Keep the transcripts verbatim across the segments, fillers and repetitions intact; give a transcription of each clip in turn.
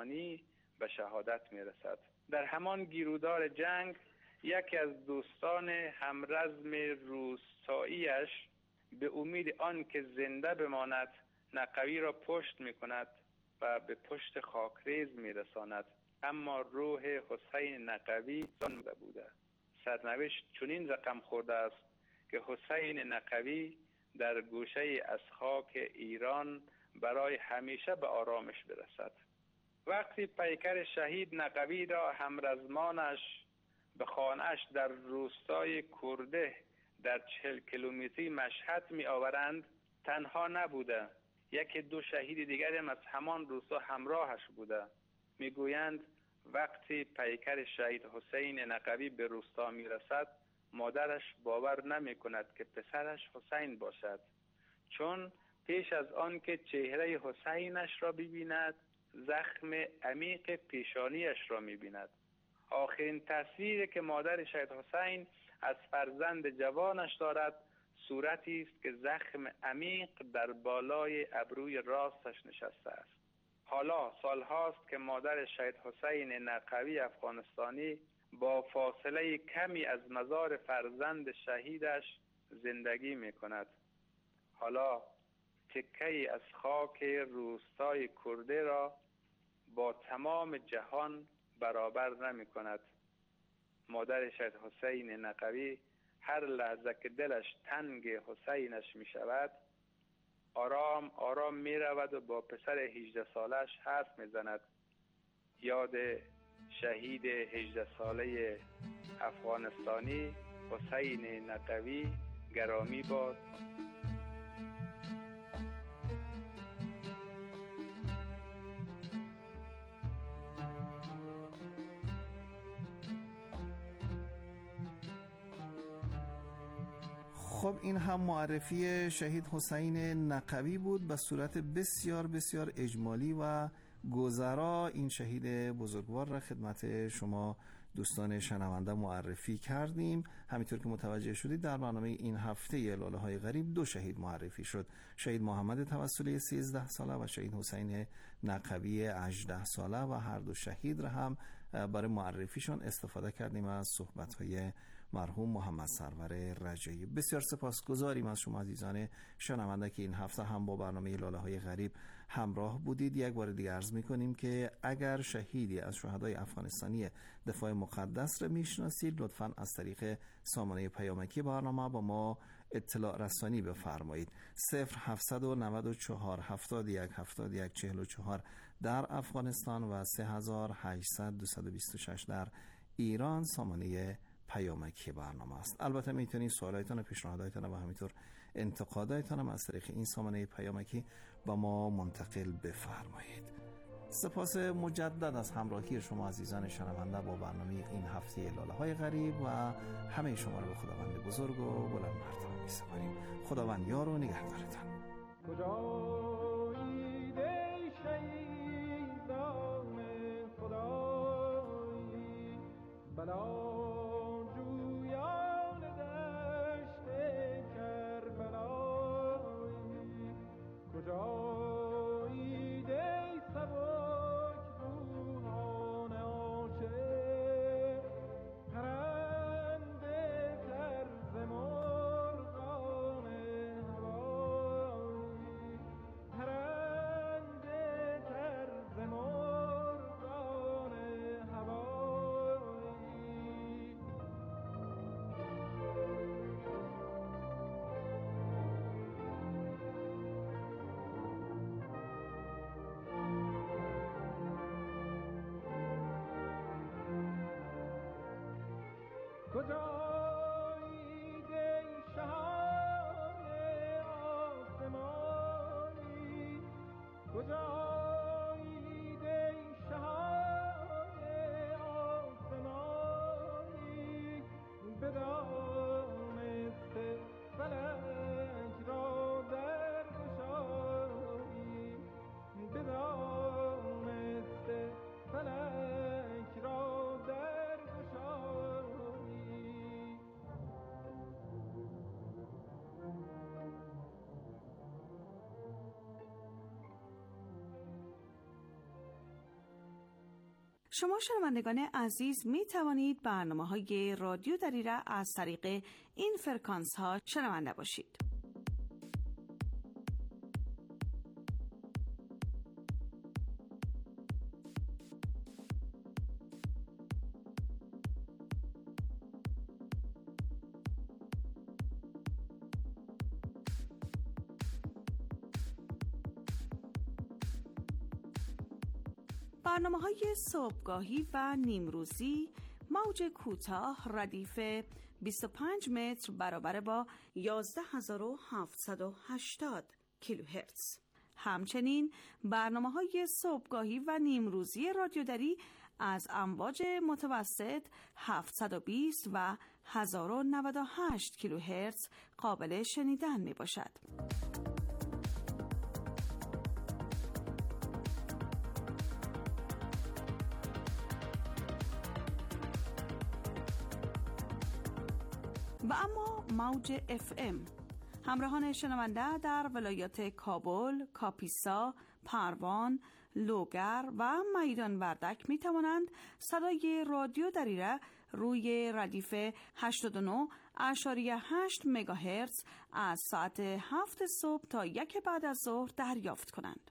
افغانستانی به شهادت می رسد. در همان گیرودار جنگ یکی از دوستان همرزم روستاییش به امید آن که زنده بماند نقوی را پشت می کند و به پشت خاکریز می رساند، اما روح حسین نقوی زنده بوده. سرنوشت چنین رقم خورده است که حسین نقوی در گوشه از خاک ایران برای همیشه به آرامش برسد. وقتی پیکر شهید نقوی را همرزمانش به خانه‌اش در روستای کرده در چهل کیلومتری مشهد می آورند، تنها نبوده، یکی دو شهید دیگر هم از همان روستا همراهش بوده. می گویند وقتی پیکر شهید حسین نقوی به روستا می رسد، مادرش باور نمی کند که پسرش حسین باشد، چون پیش از آن که چهره حسینش را ببیند زخم عمیق پیشانیش را می بیند. آخرین تصویری که مادر شهید حسین از فرزند جوانش دارد صورتی است که زخم عمیق در بالای ابروی راستش نشسته است. حالا سال هاست که مادر شهید حسین نقوی افغانستانی با فاصله کمی از مزار فرزند شهیدش زندگی می کند. حالا تکه‌ای از خاک روستای کرده را با تمام جهان برابر نمی کند. مادر شهید حسین نقوی هر لحظه که دلش تنگ حسینش می شود آرام آرام می رود و با پسر هجده سالش حرف می زند. یاد شهید هجده ساله افغانستانی حسین نقوی گرامی باد. خب این هم معرفی شهید حسین نقوی بود به صورت بسیار بسیار اجمالی و گذرا. این شهید بزرگوار را خدمت شما دوستان شنونده معرفی کردیم. همینطور که متوجه شدید در برنامه این هفته لاله های غریب دو شهید معرفی شد، شهید محمد توسلی سیزده ساله و شهید حسین نقوی هجده ساله، و هر دو شهید را هم برای معرفیشون استفاده کردیم از صحبت‌های مرحوم محمد سرور رجایی. بسیار سپاسگزاریم از شما عزیزان شنونده که این هفته هم با برنامه لاله های غریب همراه بودید. یک بار دیگه عرض می‌کنیم که اگر شهیدی از شهدای افغانستانی دفاع مقدس را میشناسید لطفاً از طریق سامانه پیامکی برنامه با ما اطلاع رسانی بفرمایید. صفر هفتصد و نود و چهار هفتاد و یک هفتاد و یک چهل و چهار در افغانستان و سه هزار و هشتصد دویست و بیست و شش در ایران سامانه پیامکی برنامه است. البته میتونید سوالایتان و پیشنهاداتتان و همینطور انتقاداتتان هم از طریق این سامانه پیامکی با ما منتقل بفرمایید. سپاس مجدد از همراهی شما عزیزان شنونده با برنامه این هفته لاله های غریب و همه شما رو به خداوند بزرگ و بلند مرتبه می‌سپاریم. خداوند یار و نگهدارتان. کجایید ای شهیدان خدایی بلا جویان دشت کربلایی، کجایید ای سبک روحان عاشق پرنده طرز مرغان هوایی، پرنده طرز مرغان هوایی. کجایید ای شهان آسمانی، کجایید ای شهان آسمانی، بدانسته فلک را در گشایی، بدانسته فلک را در گشایی. شما شنوندگان عزیز می توانید برنامه‌های رادیو دری را از طریق این فرکانس ها شنونده باشید. برنامه‌های صبحگاهی و نیمروزی موج کوتاه ردیف بیست و پنج متر برابر با یازده هزار و هفتصد و هشتاد کیلوهرتز. همچنین برنامه‌های صبحگاهی و نیمروزی رادیو دری از امواج متوسط هفتصد و بیست و هزار و نود و هشت کیلوهرتز قابل شنیدن میباشد. و اما موج اف ام. همراهان شنونده در ولایات کابل، کاپیسا، پروان، لوگر و میدان وردک می توانند صدای رادیو دری را روی ردیف هشتاد و نه اشاری هشت مگاهرتز از ساعت هفت صبح تا یک بعد از ظهر دریافت کنند.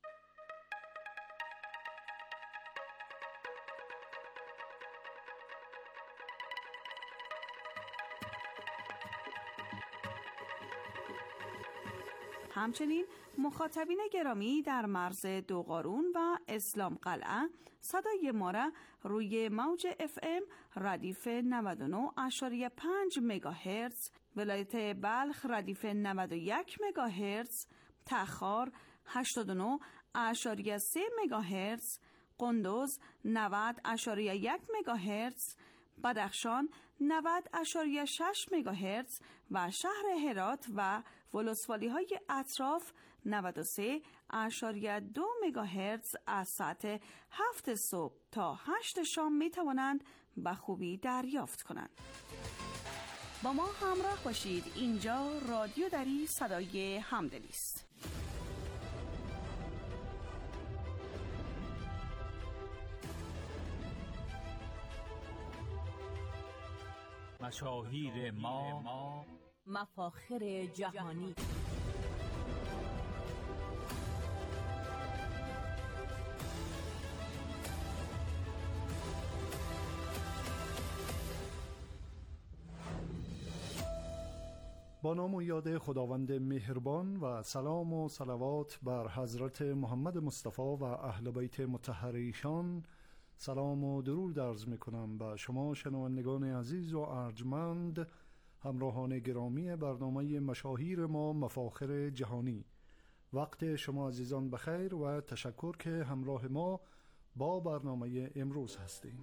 همچنین مخاطبین گرامی در مرز دوقارون و اسلام قلعه صدای ما را روی موج اف ام ردیف نود و نه اشاری پنج مگاهرتز، ولایت بلخ ردیف نود و یک مگاهرتز، تخار هشتاد و نه اشاری سه مگاهرتز، قندوز نود اشاری یک مگاهرتز، بدخشان نود اشاری شش مگاهرتز و شهر هرات و ولسوالی های اطراف نود و سه اشاری دو مگاهرتز از ساعت هفت صبح تا هشت شام می توانند به خوبی دریافت کنند. با ما همراه باشید. اینجا رادیو دری صدای همدلی است. مشاهیر ما، مفاخر جهانی. با نام و یاد خداوند مهربان و سلام و صلوات بر حضرت محمد مصطفی و اهل بیت مطهر ایشان، سلام و درود عرض میکنم به شما شنوندگان عزیز و ارجمند، همراهان گرامی برنامه مشاهیر ما، مفاخر جهانی. وقت شما عزیزان بخیر و تشکر که همراه ما با برنامه امروز هستیم.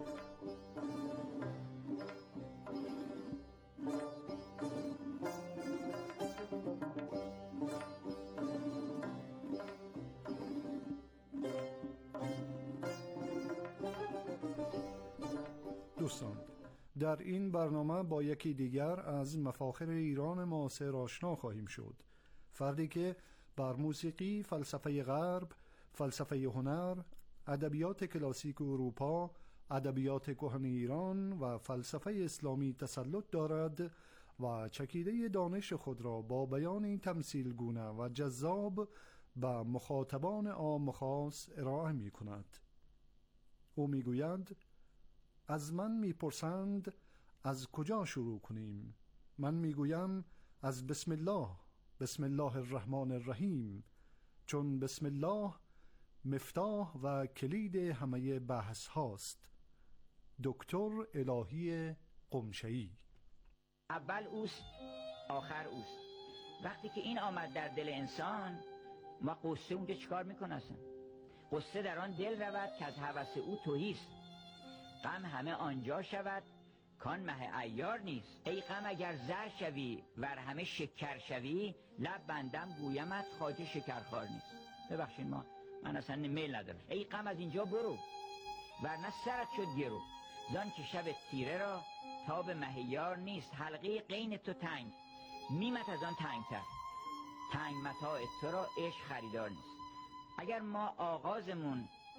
دوستان، در این برنامه با یکی دیگر از مفاخر ایران معاصر آشنا خواهیم شد. فردی که بر موسیقی، فلسفه غرب، فلسفه هنر، ادبیات کلاسیک اروپا، ادبیات کهن ایران و فلسفه اسلامی تسلط دارد و چکیده دانش خود را با بیان تمثیل گونه و جذاب به مخاطبان عام خاص ارائه می کند. او می گوید: از من میپرسند از کجا شروع کنیم؟ من میگویم از بسم الله، بسم الله الرحمن الرحیم، چون بسم الله مفتاح و کلید همه بحث هاست. دکتر الهی قمشه‌ای. اول اوست، آخر اوست. وقتی که این آمد در دل انسان، ما قصه اونجا چیکار میکنه اصلا؟ قصه در آن دل رود که از هوس او تهیست. غم همه آنجا شود کان مه عیار نیست. ای غم اگر زر شوی ور همه شکر شوی، لب بندم گویمت خواجه شکرخوار نیست. ببخشید ما من اصلا میل ندارم. ای غم از اینجا برو ورنه سرت شد گرو، زان که شب تیره را تاب مه یار نیست. حلقه قین تو تنگ میمت از آن تنگتر، تنگ متاع تو را عشق خریدار نیست. اگر ما آغازمون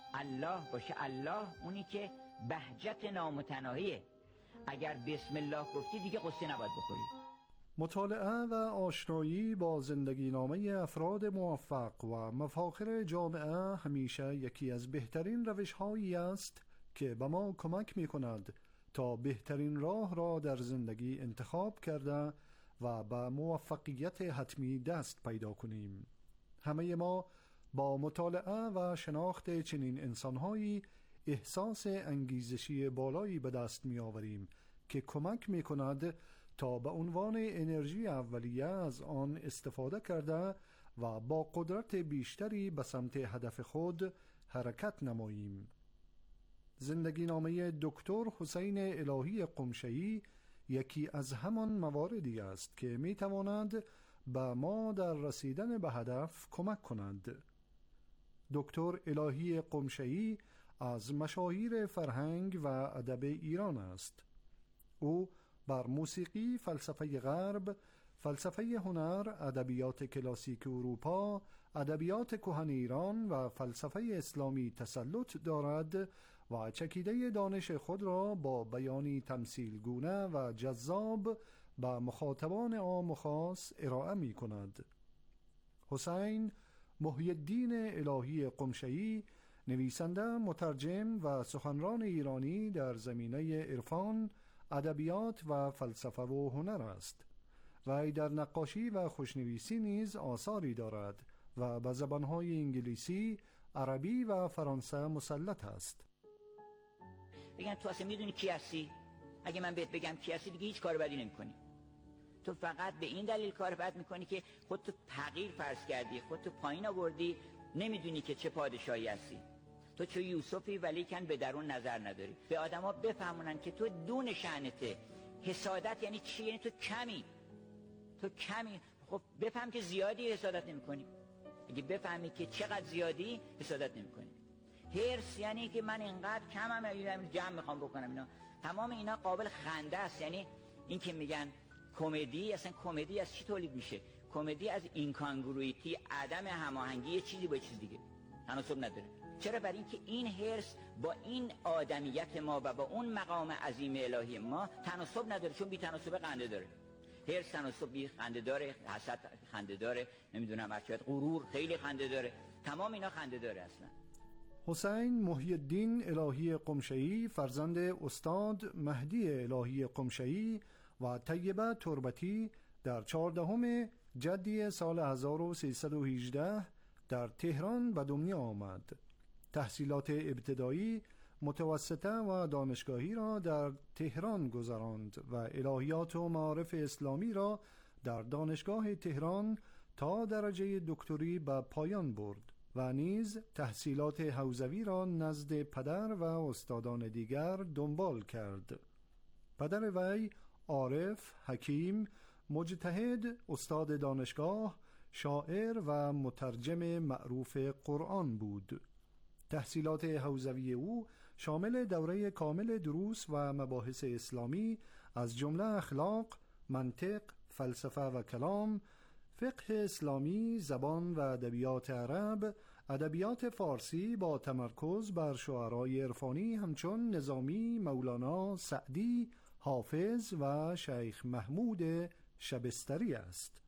الله باشه. الله اونی که بهجت نامتناهیه. اگر بسم الله گفتی دیگه قصه نباید بخوری. مطالعه و آشنایی با زندگی نامه افراد موفق و مفاخر جامعه همیشه یکی از بهترین روش هایی است که به ما کمک می کند تا بهترین راه را در زندگی انتخاب کرده و به موفقیت حتمی دست پیدا کنیم. همه ما با مطالعه و شناخت چنین انسانهایی احساس انگیزشی بالایی به دست می آوریم که کمک می کند تا به عنوان انرژی اولیه از آن استفاده کرده و با قدرت بیشتری به سمت هدف خود حرکت نماییم. زندگی نامه دکتر حسین الهی قمشه‌ای یکی از همان مواردی است که می تواند به ما در رسیدن به هدف کمک کند. دکتر الهی قمشه‌ای از مشاهیر فرهنگ و ادب ایران است. او بر موسیقی، فلسفه غرب، فلسفه هنر، ادبیات کلاسیک اروپا، ادبیات کهن ایران و فلسفه اسلامی تسلط دارد و چکیده دانش خود را با بیانی تمثیلگونه و جذاب به مخاطبان عام و خاص ارائه می کند. حسین محی الدین الهی قمشه‌ای نویسنده، مترجم و سخنران ایرانی در زمینه عرفان، ادبیات و فلسفه و هنر است. وی در نقاشی و خوشنویسی نیز آثاری دارد و به زبانهای انگلیسی، عربی و فرانسه مسلط است. بگن تو اصلا میدونی کی هستی؟ اگه من بهت بگم کی هستی دیگه هیچ کار بدی نمی‌کنی. تو فقط به این دلیل کار بد می‌کنی که خودتو حقیر فرض کردی، خودتو پایین آوردی، نمیدونی که چه پادشاهی هستی. تو چه یوسفی ولیکن به درون نظر نداری. به آدما بفهمونن که تو دون شأنته. حسادت یعنی چی؟ یعنی تو کمی. تو کمی. خب بفهم که زیادی حسادت نمی‌کنی. اگه بفهمی که چقدر زیادی حسادت نمی‌کنی. هرس یعنی که من اینقدر کمم، اینم جمع میخوام بکنم. اینا تمام اینا قابل خنده است. یعنی این که میگن کمدی، اصلا کمدی از چی تولید میشه؟ کمدی از اینکانگرویتی، عدم هماهنگی یه چیزی با چیز دیگه، تناسب نداره. چرا؟ برای اینکه این هرس با این آدمیت ما و با اون مقام عظیم الهی ما تناسب نداره، چون بی تناسب خنده داره. هرس تناسب بی خنده داره، حسد خنده داره، نمیدونم هرچیت، غرور خیلی خنده داره، تمام اینا خنده داره. اصلا حسین محی الدین الهی قمشه‌ای فرزند استاد مهدی الهی قمشه‌ای و طیبه تربتی در چهاردهم جدی سال هزار و سیصد و هجده در تهران به دنیا آمد. تحصیلات ابتدایی، متوسطه و دانشگاهی را در تهران گذراند و الهیات و معارف اسلامی را در دانشگاه تهران تا درجه دکتری به پایان برد و نیز تحصیلات حوزوی را نزد پدر و استادان دیگر دنبال کرد. پدر وی عارف، حکیم، مجتهد، استاد دانشگاه، شاعر و مترجم معروف قرآن بود. تحصیلات حوزوی او شامل دوره کامل دروس و مباحث اسلامی از جمله اخلاق، منطق، فلسفه و کلام، فقه اسلامی، زبان و ادبیات عرب، ادبیات فارسی با تمرکز بر شعرای عرفانی همچون نظامی، مولانا، سعدی، حافظ و شیخ محمود شبستری است.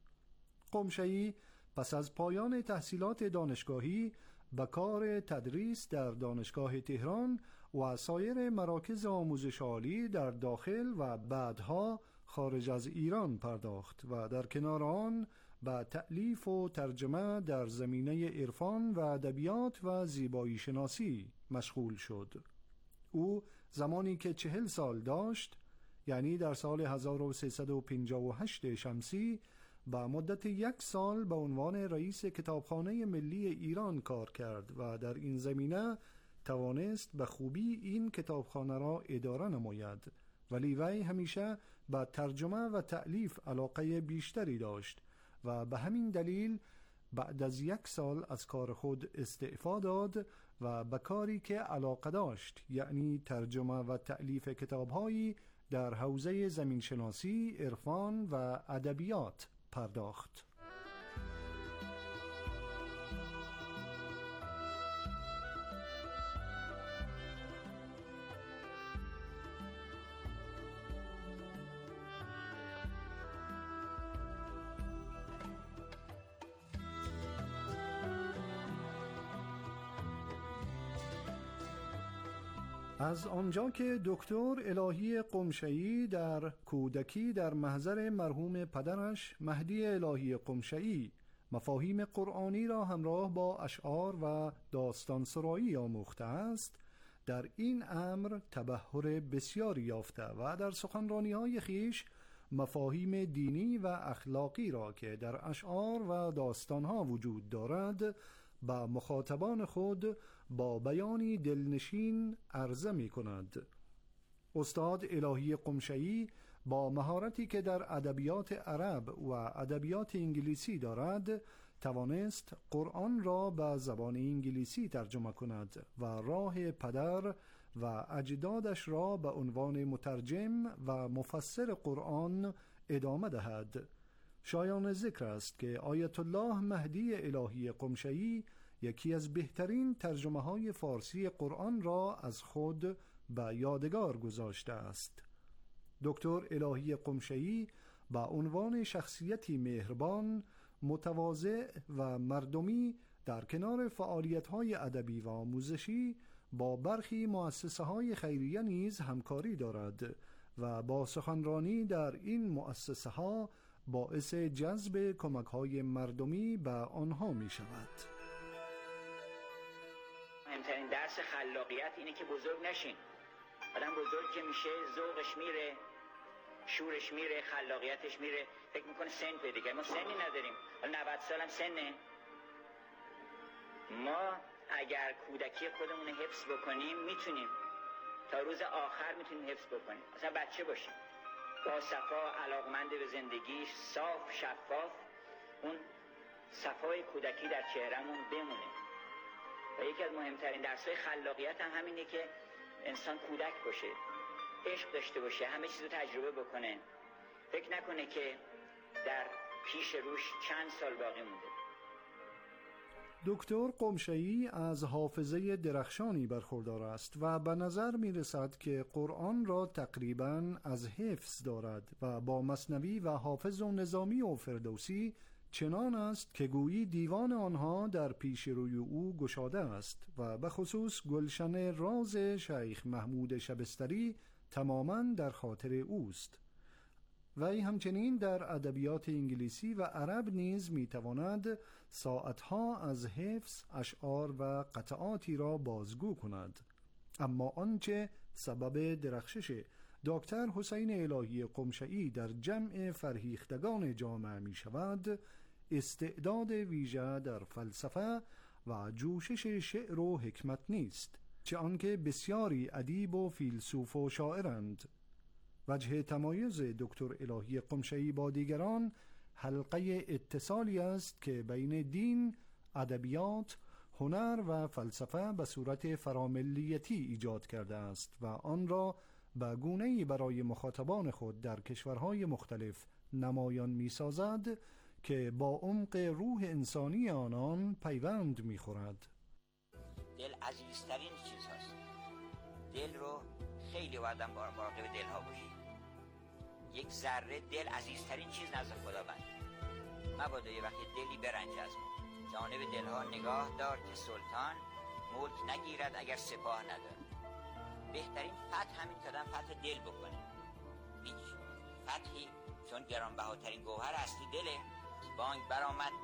قمشه‌ای پس از پایان تحصیلات دانشگاهی به کار تدریس در دانشگاه تهران و سایر مراکز آموزش عالی در داخل و بعدها خارج از ایران پرداخت و در کنار آن به تألیف و ترجمه در زمینه عرفان و ادبیات و زیبایی شناسی مشغول شد. او زمانی که چهل سال داشت، یعنی در سال هزار و سیصد و پنجاه و هشت شمسی، با مدت یک سال به عنوان رئیس کتابخانه ملی ایران کار کرد و در این زمینه توانست به خوبی این کتابخانه را اداره نماید. ولی وی همیشه به ترجمه و تألیف علاقه بیشتری داشت و به همین دلیل بعد از یک سال از کار خود استعفا داد و به کاری که علاقه داشت، یعنی ترجمه و تألیف کتاب‌هایی در حوزه زمینشناسی، عرفان و ادبیات پرداخت. از آنجا که دکتر الهی قمشه‌ای در کودکی در محضر مرحوم پدرش مهدی الهی قمشه‌ای مفاهیم قرآنی را همراه با اشعار و داستان سرایی آموخته است، در این امر تبحر بسیاری یافته و در سخنرانی‌های خیش مفاهیم دینی و اخلاقی را که در اشعار و داستانها وجود دارد با مخاطبان خود با بیانی دلنشین عرضه می کند. استاد الهی قمشه‌ای با مهارتی که در ادبیات عرب و ادبیات انگلیسی دارد توانست قرآن را به زبان انگلیسی ترجمه کند و راه پدر و اجدادش را به عنوان مترجم و مفسر قرآن ادامه دهد. شایان ذکر است که آیت الله مهدی الهی قمشه‌ای یکی از بهترین ترجمه های فارسی قرآن را از خود به یادگار گذاشته است. دکتر الهی قمشه‌ای با عنوان شخصیتی مهربان، متواضع و مردمی در کنار فعالیت‌های ادبی و آموزشی با برخی مؤسسه‌های خیریه نیز همکاری دارد و با سخنرانی در این مؤسسه‌ها باعث جذب کمک‌های مردمی به آنها می‌شود. مهمترین درس خلاقیت اینه که بزرگ نشین. آدم بزرگ که میشه ذوقش میره، شورش میره، خلاقیتش میره، فکر میکنه سن پیدا کرد. ما سنی نداریم، نود سالم سنه. ما اگر کودکی خودمون حفظ بکنیم میتونیم تا روز آخر میتونیم حفظ بکنیم. مثلا بچه باشیم با صفا، علاقمند به زندگیش، صاف، شفاف، اون صفای کودکی در چهرمون بمونه. و یکی از مهمترین درس‌های خلاقیت هم همینه که انسان کودک باشه، عشق داشته باشه، همه چیز رو تجربه بکنه، فکر نکنه که در پیش روش چند سال باقی مونده. دکتر قمشه‌ای از حافظه درخشانی برخوردار است و به نظر می رسد که قرآن را تقریباً از حفظ دارد و با مثنوی و حافظ و نظامی و فردوسی چنان است که گویی دیوان آنها در پیش روی او گشاده است و به خصوص گلشن راز شیخ محمود شبستری تماماً در خاطر اوست. وی همچنین در ادبیات انگلیسی و عرب نیز میتواند ساعتها از حفظ اشعار و قطعاتی را بازگو کند. اما آنچه سبب درخشش دکتر حسین الهی قمشه‌ای در جمع فرهیختگان جامعه می شود استعداد ویژه در فلسفه و جوشش شعر و حکمت نیست، چه آنکه بسیاری ادیب و فیلسوف و شاعرند. وجه تمایز دکتر الهی قمشه‌ای با دیگران حلقه اتصالی است که بین دین، ادبیات، هنر و فلسفه به صورت فراملیتی ایجاد کرده است و آن را به گونه‌ای برای مخاطبان خود در کشورهای مختلف نمایان می‌سازد که با عمق روح انسانی آنان پیوند می‌خورد. دل عزیزترین چیز هست. دل رو خیلی آدم مراقب دلها باشه. یک ذره دل عزیزترین چیز نزد خداوند. مبادا یه وقتی دلی برنج از ما. جانب دلها نگاه دار که سلطان ملک نگیرد اگر سپاه نداره. بهترین فتح همین کدام فتح دل بکنه. هیچ فتحی چون گرانبهاترین گوهر اصلی دله. بانگ برآمد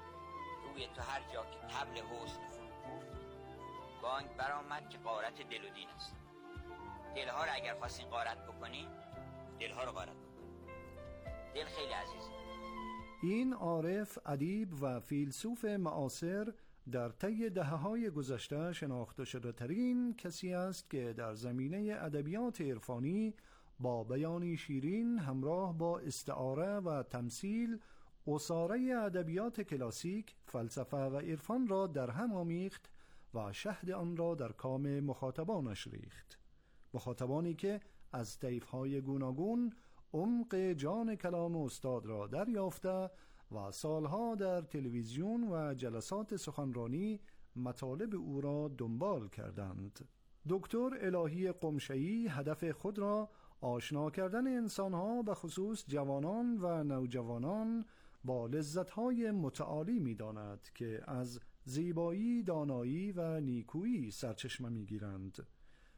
روی تو هر جا که طبل حسن فرو. بانگ برآمد که غارت دل و دین است. دلها رو اگر خواستین غارت بکنین، دلها رو غارت بکنین. دل خیلی عزیزه. این عارف، ادیب و فیلسوف معاصر در طی دهه‌های گذشته شناخته شده ترین کسی است که در زمینه ادبیات عرفانی با بیانی شیرین همراه با استعاره و تمثیل اساره ادبیات کلاسیک، فلسفه و عرفان را در هم آمیخت و شهد آن را در کام مخاطبانش ریخت. مخاطبانی که از طیف‌های گوناگون عمق جان کلام استاد را دریافته و سالها در تلویزیون و جلسات سخنرانی مطالب او را دنبال کردند. دکتر الهی قمشه‌ای هدف خود را آشنا کردن انسانها به خصوص جوانان و نوجوانان با لذت‌های متعالی می‌داند که از زیبایی، دانایی و نیکویی سرچشمه می‌گیرند.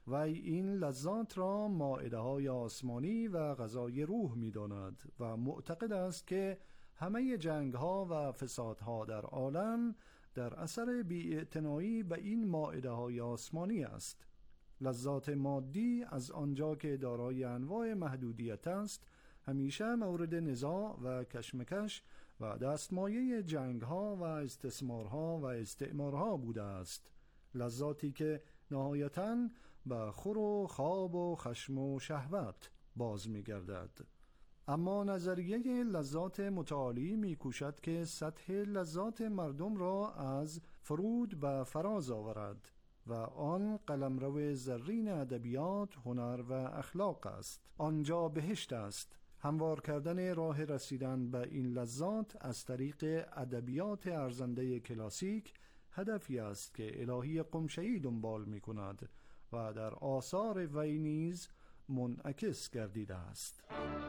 و این لذات را مائده های آسمانی و غذای روح می داند و معتقد است که همه جنگ ها و فساد ها در عالم در اثر بی‌اعتنایی به این مائده های آسمانی است. لذات مادی از آنجا که دارای انواع محدودیت است همیشه مورد نزاع و کشمکش و دستمایه جنگ ها و استثمارها و استعمارها بوده است. لذاتی که نهایتاً به خور و خواب و خشم و شهوت باز می گردد. اما نظریه لذات متعالی می کوشد که سطح لذات مردم را از فرود به فراز آورد و آن قلمرو زرین ادبیات، هنر و اخلاق است. آنجا بهشت است. هموار کردن راه رسیدن به این لذات از طریق ادبیات ارزنده کلاسیک هدفی است که الهی قمشه‌ای دنبال می کند و در آثار وی نیز منعکس گردیده است.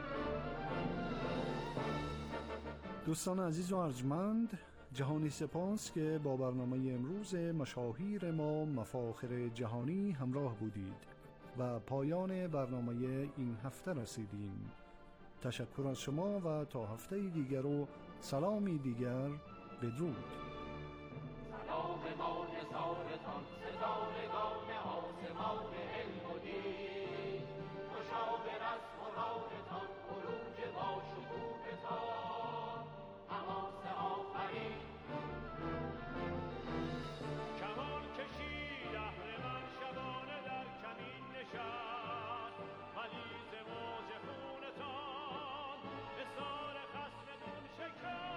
دوستان عزیز و ارجمند، جهانی سپاس که با برنامه امروز مشاهیر ما مفاخر جهانی همراه بودید و پایان برنامه این هفته رسیدیم. تشکر از شما و تا هفته دیگر و سلامی دیگر، بدرود. سلام ما نثارتان ستارگان آسمان علم و دین، مشاور از مرادتان عروج با شکوهتان حماس آفرین. کمان کشید اهرمن شبانه در کمین نشست، ولی ز موج خونتان حصار خصمتون شکست.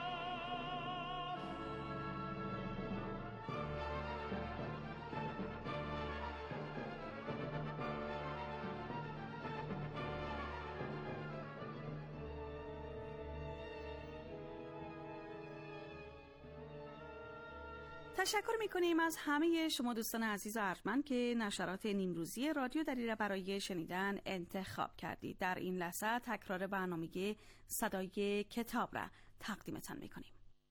تشکر می‌کنیم از همه شما دوستان عزیز و ارجمند که نشرات نیمروزی رادیو دری را برای شنیدن انتخاب کردید. در این لحظه تکرار برنامه صدای کتاب را تقدیمتان می‌کنیم.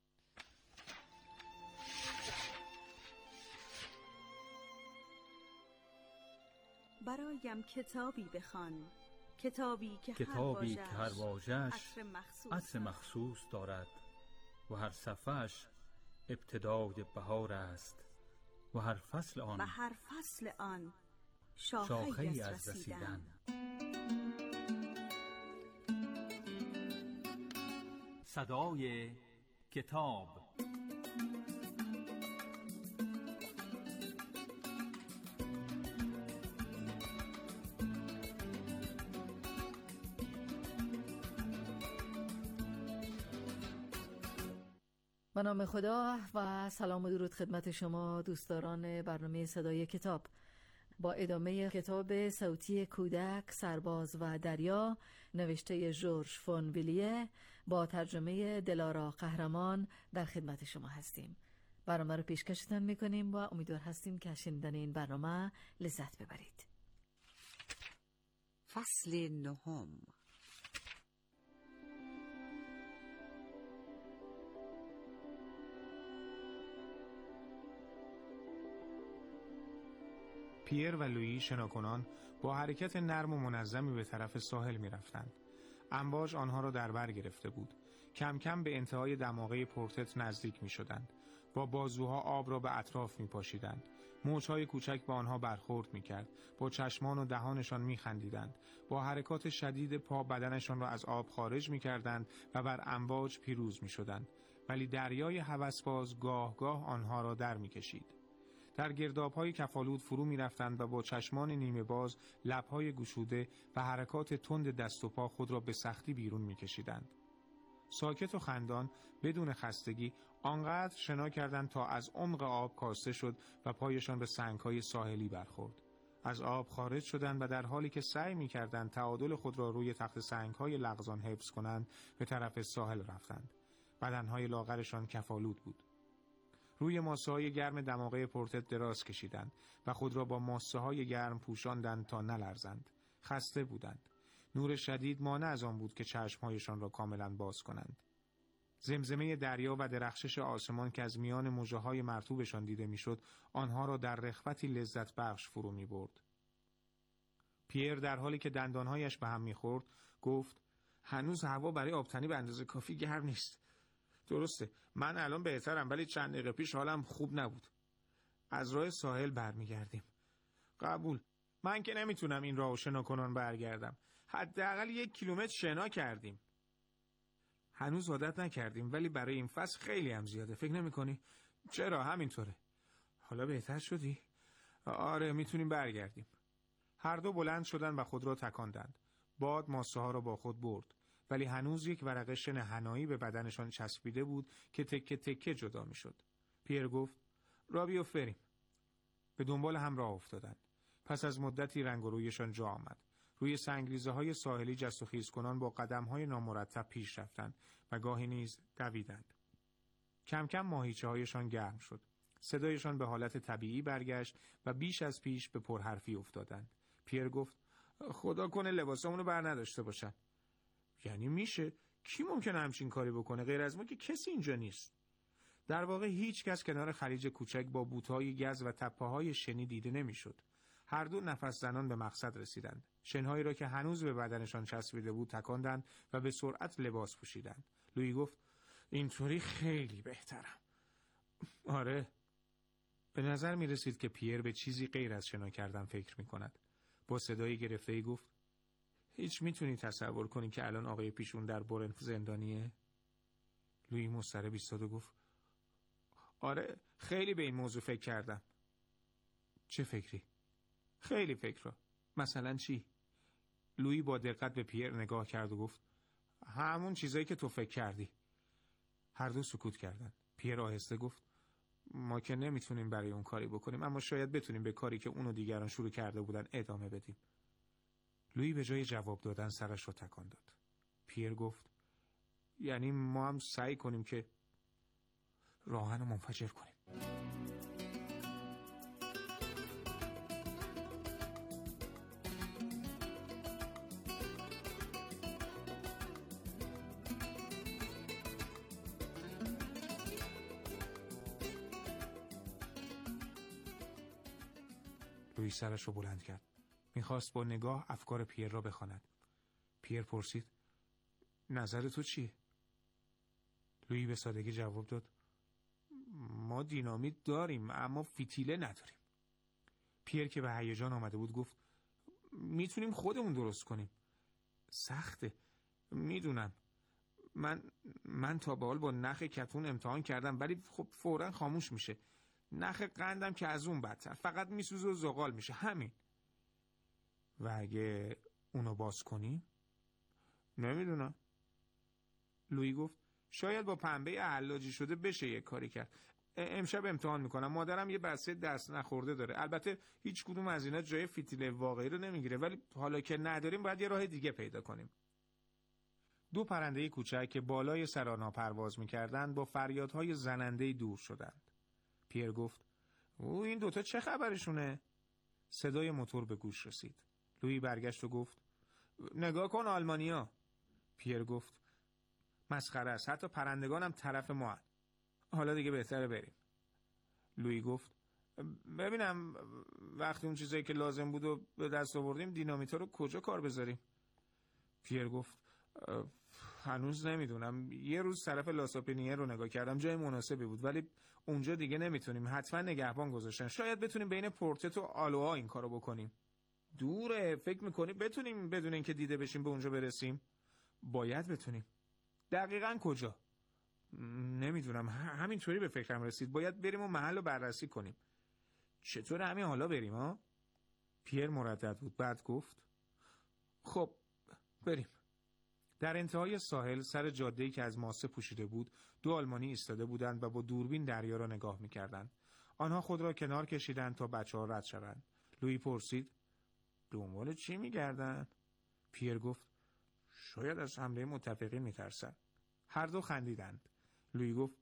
برایم کتابی بخوان، کتابی که کتابی هر که هر واژه‌اش عطر مخصوص, مخصوص دارد و هر صفحه‌اش ابتدای بهار است و هر فصل آن و هر فصل آن شاخه‌ای شاخه‌ای از از رسیدن. رسیدن. صدای کتاب. به نام خدا و سلام و درود خدمت شما دوستداران برنامه صدای کتاب. با ادامه کتاب صوتی کودک، سرباز و دریا نوشته ژورژ فون ویلیه با ترجمه دلارا قهرمان در خدمت شما هستیم. برنامه رو پیشکشتان میکنیم و امیدوار هستیم که شنیدن این برنامه لذت ببرید. فصل نهم. پیر و لویی شناکنان با حرکت نرم و منظمی به طرف ساحل می رفتند. امواج آنها را در بر گرفته بود. کم کم به انتهای دماغه پورتت نزدیک می شدند. با بازوها آب را به اطراف می پاشیدند. موجهای کوچک به آنها برخورد می کرد. با چشمان و دهانشان می خندیدند. با حرکات شدید پا بدنشان را از آب خارج می کردند و بر امواج پیروز می شدند. ولی دریای هوسباز گاه گاه آنها را در می کشید. در گرداب‌های کفالود فرو می‌رفتند و با چشمان نیمه باز، لب‌های گشوده و حرکات تند دست و پا خود را به سختی بیرون می‌کشیدند. ساکت و خندان، بدون خستگی، آنقدر شنا کردند تا از عمق آب کاسته شد و پایشان به سنگ‌های ساحلی برخورد. از آب خارج شدند و در حالی که سعی می‌کردند تعادل خود را روی تخت سنگ‌های لغزان حفظ کنند، به طرف ساحل رفتند. بدن‌های لاغرشان کفالود بود. روی ماسه‌های گرم دماغه پورتت دراز کشیدند و خود را با ماسه‌های گرم پوشاندند تا نلرزند. خسته بودند. نور شدید مانع از آن بود که چشمهایشان را کاملا باز کنند. زمزمه دریا و درخشش آسمان که از میان مژه‌های مرطوبشان دیده میشد، آنها را در رخوتی لذت بخش فرو می‌برد. پیر در حالی که دندانهایش به هم میخورد گفت هنوز هوا برای آبتنی به اندازه کافی گرم نیست. درسته، من الان بهترم، ولی چند دقیقه پیش حالم خوب نبود. از راه ساحل برمیگردیم. قبول. من که نمیتونم این راهو شنا کنان برگردم. حداقل یک کیلومتر شنا کردیم. هنوز عادت نکردیم، ولی برای این فصل خیلی هم زیاده. فکر نمی‌کنی؟ چرا همینطوره. حالا بهتر شدی؟ آره، میتونیم برگردیم. هر دو بلند شدن و خود را تکاندند. باد ماسه ها را با خود برد، ولی هنوز یک ورقه شن حنایی به بدنشان چسبیده بود که تکه تکه جدا میشد. پیر گفت را بیفتریم. به دنبال هم راه افتادند. پس از مدتی رنگ و رویشان جا آمد. روی سنگریزه های ساحلی جست و خیز کنان با قدم های نامرتب پیش رفتند و گاهی نیز دویدند. کم کم ماهیچه هایشان گرم شد. صدایشان به حالت طبیعی برگشت و بیش از پیش به پرحرفی افتادند. پیر گفت خدا کنه لباسامونو بر نداشته باشن. یعنی میشه؟ کی ممکنه همچین کاری بکنه؟ غیر از ما که کسی اینجا نیست. در واقع هیچ کس کنار خلیج کوچک با بوت‌های گز و تپه‌های شنی دیده نمیشد. هر دو نفس زنان به مقصد رسیدند. شنهایی را که هنوز به بدنشان چسبیده بود تکاندند و به سرعت لباس پوشیدند. لویی گفت اینطوری خیلی بهترم. آره. به نظر می رسید که پیر به چیزی غیر از شنا کردن فکر می کند. با صدای گرفته‌ای گفت هیچ میتونی تصور کنی که الان آقای پیشون در برنف زندانیه؟ لویی مضطرب ایستاد و گفت آره، خیلی به این موضوع فکر کردم. چه فکری؟ خیلی فکرها. مثلا چی؟ لویی با دقت به پیر نگاه کرد و گفت همون چیزایی که تو فکر کردی. هر دو سکوت کردند. پیر آهسته گفت ما که نمیتونیم برای اون کاری بکنیم، اما شاید بتونیم به کاری که اون و دیگران شروع کرده بودن ادامه بدیم. لویی به جای جواب دادن سرش رو تکان داد. پیر گفت یعنی ما هم سعی کنیم که راهن رو منفجر کنیم. لویی سرش رو بلند کرد. میخواست با نگاه افکار پیر را بخواند. پیر پرسید نظر تو چیه؟ لویی به سادگی جواب داد ما دینامیت داریم اما فتیله نداریم. پیر که به هیجان آمده بود گفت میتونیم خودمون درست کنیم. سخته. میدونم. من من تا به حال با نخ کتون امتحان کردم، ولی خب فوراً خاموش میشه. نخ قندم که از اون بدتر، فقط میسوزه و زغال میشه. همین. و اگه اونو باز کنیم؟ نمیدونم. لویی گفت شاید با پنبه حلاجی شده بشه یک کاری کرد. امشب امتحان میکنم. مادرم یه بسته دست نخورده داره. البته هیچ کدوم از اینا جای فتیله واقعی رو نمیگیره، ولی حالا که نداریم باید یه راه دیگه پیدا کنیم. دو پرنده کوچک که بالای سرانا پرواز میکردند با فریادهای زننده‌ای دور شدند. پیر گفت او این دوتا چه خبرشونه؟ صدای موتور به گوش رسید. لویی برگشت و گفت نگاه کن آلمانیا. پیر گفت مسخره است، حتی پرندگانم طرف ما هست. حالا دیگه بهتره بریم. لویی گفت ببینم وقتی اون چیزایی که لازم بود و به دست آوردیم دینامیتا رو کجا کار بذاریم؟ پیر گفت هنوز نمیدونم. یه روز طرف لاساپینیه رو نگاه کردم، جای مناسبی بود، ولی اونجا دیگه نمیتونیم. حتما نگهبان گذاشتن. شاید بتونیم بین پورتت و آلوها این کارو بکنیم. دوره. فکر میکنی بتونیم بدون اینکه دیده بشیم به اونجا برسیم؟ باید بتونیم. دقیقاً کجا؟ نمیدونم. همینطوری به فکرم رسید. باید بریم و محل رو بررسی کنیم. چطور همین حالا بریم ها؟ پیر مردد بود. بعد گفت خب بریم. در انتهای ساحل سر جاده‌ای که از ماسه پوشیده بود دو آلمانی ایستاده بودند و با دوربین دریا را نگاه می‌کردند. آنها خود را کنار کشیدند تا بچه‌ها رد شوند. لویی پرسید دنبال چی می‌گردند؟ پیر گفت شاید از حمله متفقین می‌ترسند. هر دو خندیدند. لویی گفت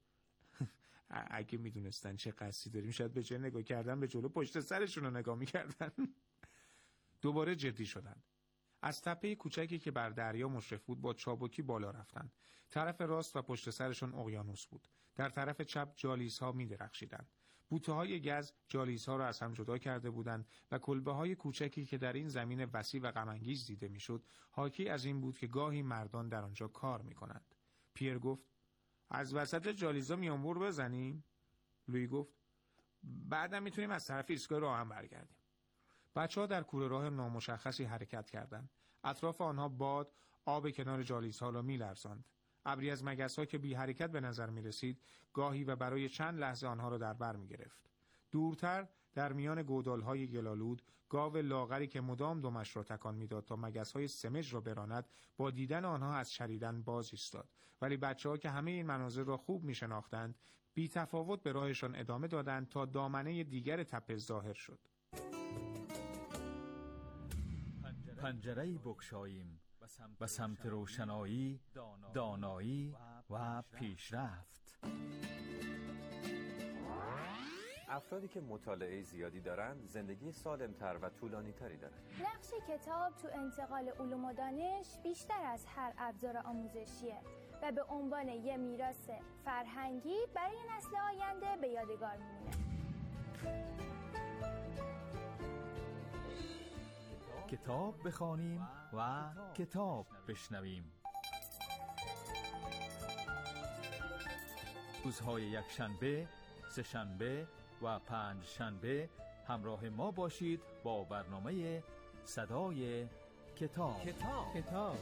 اگه می‌دونستن چه قصدی داریم شاید به جای نگاه کردن به جلو پشت سرشون رو نگاه می‌کردن. دوباره جدی شدند. از تپه کوچکی که بر دریا مشرف بود با چابکی بالا رفتند. طرف راست و پشت سرشون اقیانوس بود. در طرف چپ جالیس‌ها می‌درخشیدند. بوته‌های گز جالیس‌ها را از هم جدا کرده بودند و کلبه‌های کوچکی که در این زمین وسیع و غم‌انگیز دیده می‌شد، حاکی از این بود که گاهی مردان در آنجا کار می‌کنند. پیر گفت: از وسط جالیزا میانبر بزنیم؟ لویی گفت: بعدم میتونیم از طرف ایستگاه راه هم برگردیم. بچه‌ها در کوره راه نامشخصی حرکت کردند. اطراف آنها باد آب کنار جالیزها را می‌لرزاند. ابری از مگس‌ها که بی حرکت به نظر می‌رسید، گاهی و برای چند لحظه آنها را در بر می‌گرفت. دورتر در میان گودال‌های گلالود، گاو لاغری که مدام دمش را تکان می‌داد تا مگس‌های سمج را براند، با دیدن آنها از چریدن باز ایستاد. ولی بچه‌ها که همه این مناظر را خوب می‌شناختند، بی تفاوت به راهشان ادامه دادند تا دامنه دیگر تپه ظاهر شد. پنجره‌ای بگشاییم و سمت روشنایی، دانایی و پیشرفت. افرادی که مطالعه زیادی دارند زندگی سالم‌تر و طولانی‌تری دارند. نقش کتاب تو انتقال علوم و دانش بیشتر از هر ابزار آموزشیه و به عنوان یه میراث فرهنگی برای نسل آینده به یادگار میمونه. کتاب بخوانیم و کتاب بشنویم. روزهای یک شنبه، سه شنبه و پنج شنبه همراه ما باشید با برنامه صدای کتاب. کتاب کتاب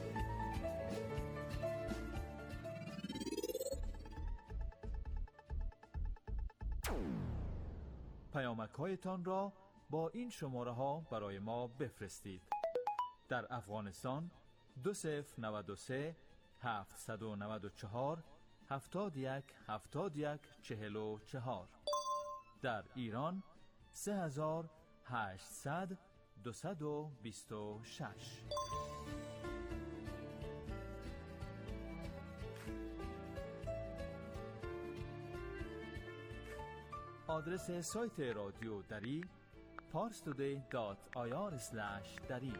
پیامک‌هایتان را با این شماره ها برای ما بفرستید. در افغانستان دو صفر نود و سه هفتصد و نود و چهار هفتاد و یک هفتاد و یک چهل و چهار. در ایران سه هزار هشتصد دویست و بیست و شش. آدرس سایت رادیو دری پارس تودی دات آی آر اسلش دری.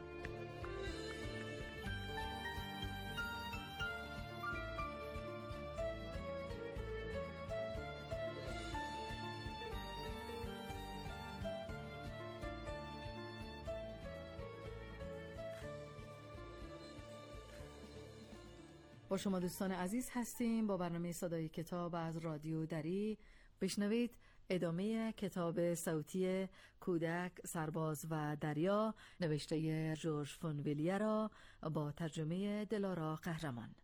با شما دوستان عزیز هستیم با برنامه صدای کتاب از رادیو دری. بشنوید ادامه کتاب صوتی کودک، سرباز و دریا نوشته ژورژ فونویلیه را با ترجمه دلارا قهرمان.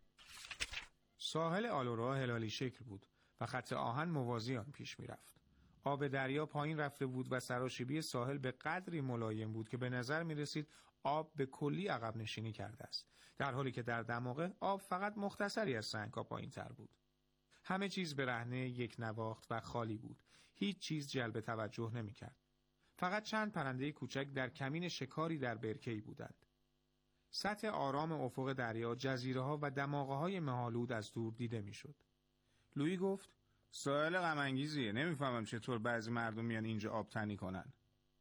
ساحل آلورا هلالی شکل بود و خط آهن موازی آن پیش می رفت. آب دریا پایین رفته بود و سراشیبی ساحل به قدری ملایم بود که به نظر می رسید آب به کلی عقب نشینی کرده است، در حالی که در دماغه آب فقط مختصری از سنگ‌ها پایین تر بود. همه چیز به رهنه یک نواخت و خالی بود. هیچ چیز جلب توجه نمی کرد. فقط چند پرنده کوچک در کمین شکاری در برکه‌ای بودند. سطح آرام افق دریا، جزیره‌ها و دماغه‌های مه‌آلود از دور دیده می‌شد. لویی گفت: ساحل غم‌انگیزیه. نمی‌فهمم چطور بعضی مردم میان اینجا آب تنی کنن.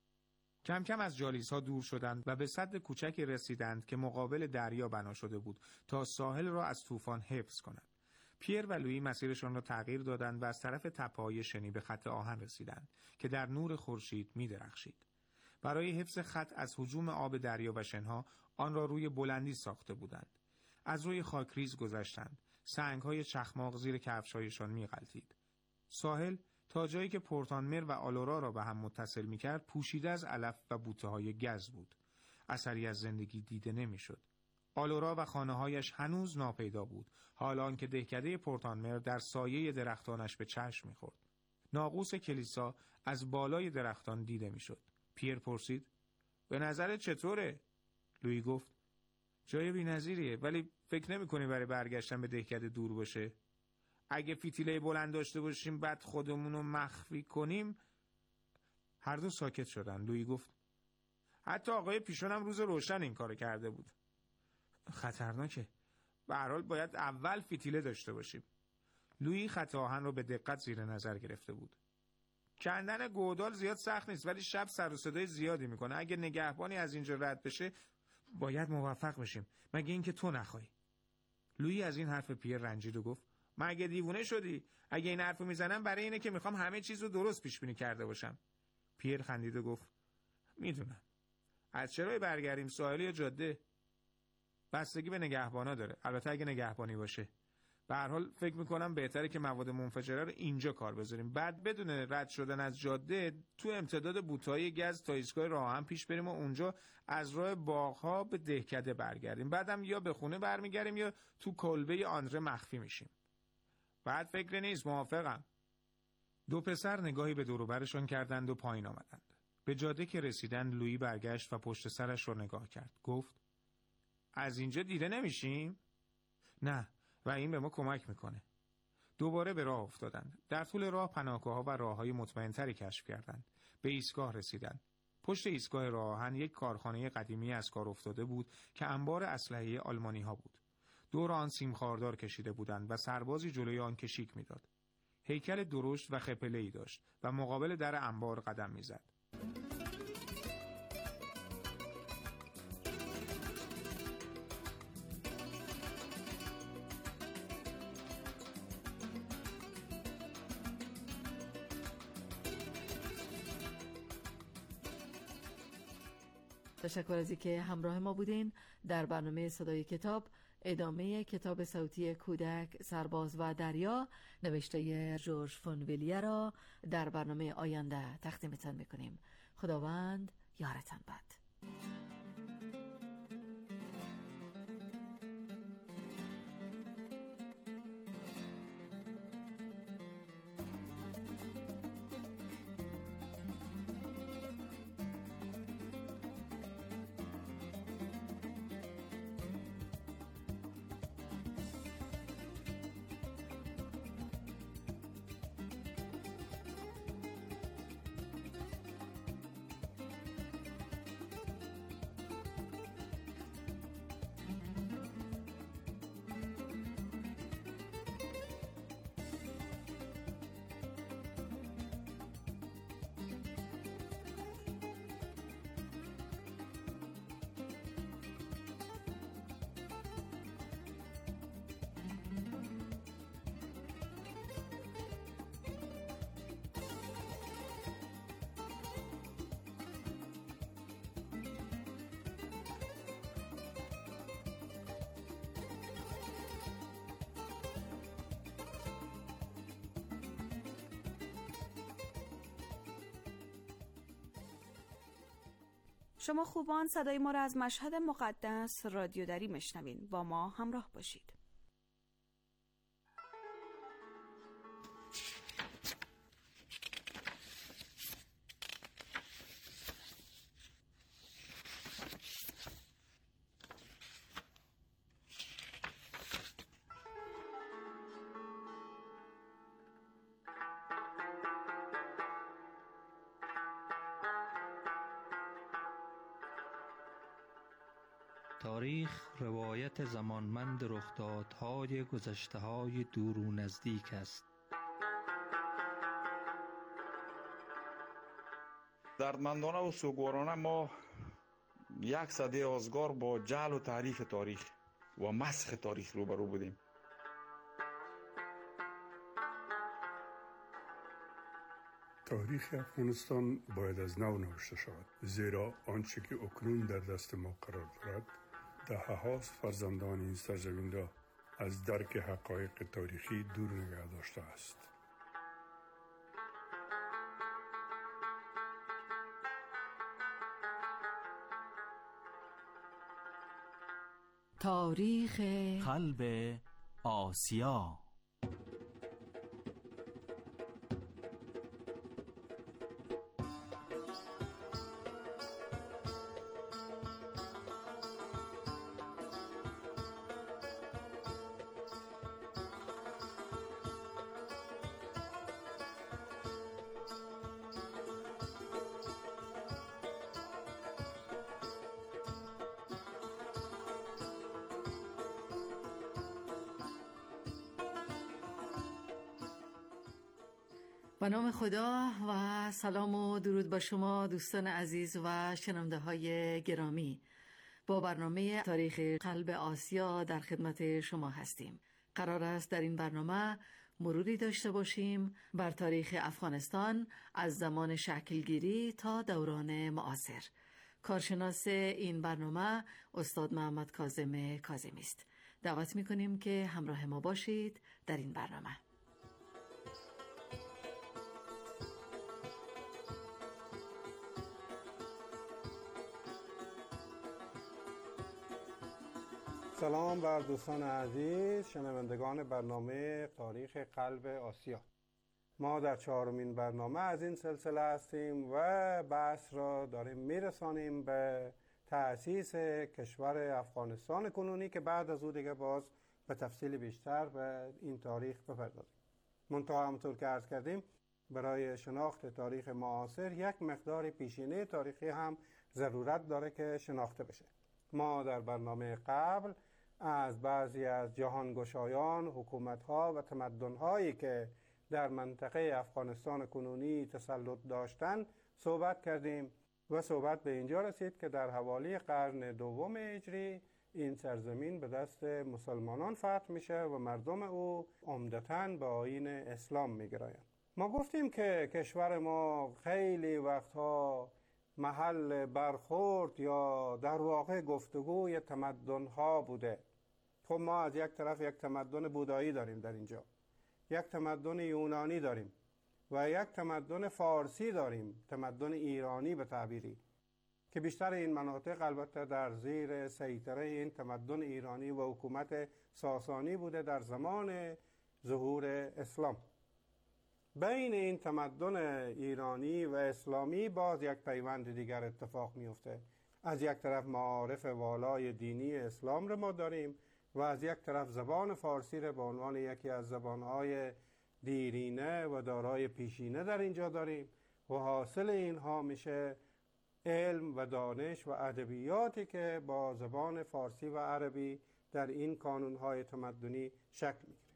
کم کم از جالیس‌ها دور شدند و به سد کوچکی رسیدند که مقابل دریا بنا شده بود تا ساحل را از طوفان حفظ کنند. پیر و لویی مسیرشان را تغییر دادند و از طرف تپه‌های شنی به خط آهن رسیدند که در نور خورشید می‌درخشید. برای حفظ خط از هجوم آب دریا و شنها آن را روی بلندی ساخته بودند. از روی خاکریز گذشتند. سنگ‌های چخماق زیر کفش‌هایشان می‌غلتید. ساحل تا جایی که پورتانمر و آلورا را به هم متصل می‌کرد پوشیده از علف و بوته‌های گز بود. اثری از زندگی دیده نمی‌شد. آلورا و خانه‌هایش هنوز ناپیدا بود، حالان که دهکده پورتانمر در سایه درختانش به چشم می‌خورد. ناقوس کلیسا از بالای درختان دیده می‌شد. پیر پرسید: به نظرت چطوره؟ لویی گفت: جای بی‌نظیریه، ولی فکر نمی‌کنی برای برگشتن به دهکده دور باشه؟ اگه فتیله بلند داشته باشیم بعد خودمون رو مخفی کنیم. هر دو ساکت شدن. لویی گفت: حتی آقای پیشون هم روز روشن این کارو کرده بود. خطرناکه. به هر حال باید اول فتیله داشته باشیم. لویی خط آهن رو به دقت زیر نظر گرفته بود. کندن گودال زیاد سخت نیست، ولی شب سر و صدای زیادی میکنه. اگه نگهبانی از اینجا رد بشه باید موفق بشیم، مگه اینکه تو نخوای. لویی از این حرف پیر رنجید و گفت: مگه دیوونه شدی؟ اگه این حرفو میزنم برای اینه که میخوام همه چیز رو درست پیش بینی کرده باشم. پیر خندید و گفت میدونم. از چرای برگردیم، ساحلی یا جاده؟ بستگی به نگهبانا داره، البته اگه نگهبانی باشه. به هر حال فکر میکنم بهتره که مواد منفجره رو اینجا کار بذاریم، بعد بدون رد شدن از جاده تو امتداد بوتهای گز تا ایستگاه راه آهن پیش بریم و اونجا از راه باغ‌ها به دهکده برگردیم. بعدم یا به خونه برمیگردیم یا تو کلبه آندره مخفی میشیم. بعد فکر نیست، موافقم. دو پسر نگاهی به دور و برشون کردند و پایین آمدند. به جاده که رسیدند لویی برگشت و پشت سرش رو نگاه کرد. گفت از اینجا دیده نمیشیم؟ نه، و این به ما کمک میکنه. دوباره به راه افتادند. در طول راه پناهگاه‌ها و راه‌های مطمئن‌تری کشف کردند. به ایستگاه رسیدند. پشت ایستگاه راه آهن یک کارخانه قدیمی از کار افتاده بود که انبار اسلحه آلمانی‌ها بود. دور آن سیم خاردار کشیده بودند و سربازی جلوی آن کشیک میداد. هیکل درشت و خپله‌ای داشت و مقابل در انبار قدم میزد. تشکر از اینکه همراه ما بودین در برنامه صدای کتاب. ادامه کتاب صوتی کودک، سرباز و دریا نوشته جورج فونویلیه را در برنامه آینده تقدیمتان میکنیم. خداوند یارتان باد. شما خوبان صدای ما را از مشهد مقدس رادیو دری میشنوین. با ما همراه باشید. تاریخ روایت زمانمند رخدادهای گذشته‌های دور و نزدیک است. دردمندانه و سوگوارانه ما یک سده آزگار با جهل و تعریف تاریخ و مسخ تاریخ روبرو بودیم. تاریخ افغانستان باید از نو نوشته شود، زیرا آنچه که اکنون در دست ما قرار دارد دهه هاست فرزندان این سرزمین را از درک حقایق تاریخی دور نگه داشته است. تاریخ قلب آسیا. به نام خدا و سلام و درود با شما دوستان عزیز و شنونده های گرامی. با برنامه تاریخ قلب آسیا در خدمت شما هستیم. قرار است در این برنامه مروری داشته باشیم بر تاریخ افغانستان از زمان شکلگیری تا دوران معاصر. کارشناس این برنامه استاد محمد کاظم کاظمی است. دعوت می‌کنیم که همراه ما باشید در این برنامه. سلام بر دوستان عزیز شنوندگان برنامه تاریخ قلب آسیا. ما در چهارمین برنامه از این سلسله هستیم و بحث را داریم میرسانیم به تأسیس کشور افغانستان کنونی که بعد از او دیگه باز به تفصیل بیشتر به این تاریخ بپردازیم. منتها همونطور که عرض کردیم برای شناخت تاریخ معاصر یک مقدار پیشینه تاریخی هم ضرورت داره که شناخته بشه. ما در برنامه قبل از بعضی از جهانگشایان، حکومت‌ها و تمدن‌هایی که در منطقه افغانستان کنونی تسلط داشتند صحبت کردیم و صحبت به اینجا رسید که در حوالی قرن دوم هجری این سرزمین به دست مسلمانان فتح میشه و مردم او عمدتاً به آیین اسلام میگرایند. ما گفتیم که کشور ما خیلی وقتها محل برخورد یا در واقع گفتگوی تمدن‌ها بوده. خب ما از یک طرف یک تمدن بودایی داریم در اینجا، یک تمدن یونانی داریم و یک تمدن فارسی داریم، تمدن ایرانی به تعبیری، که بیشتر این مناطق البته در زیر سیطره این تمدن ایرانی و حکومت ساسانی بوده در زمان ظهور اسلام. بین این تمدن ایرانی و اسلامی باز یک پیوند دیگر اتفاق میفته. از یک طرف معارف والای دینی اسلام رو ما داریم و از یک طرف زبان فارسی رو به عنوان یکی از زبانهای دیرینه و دارای پیشینه در اینجا داریم و حاصل اینها میشه علم و دانش و ادبیاتی که با زبان فارسی و عربی در این کانونهای تمدنی شکل میگیره.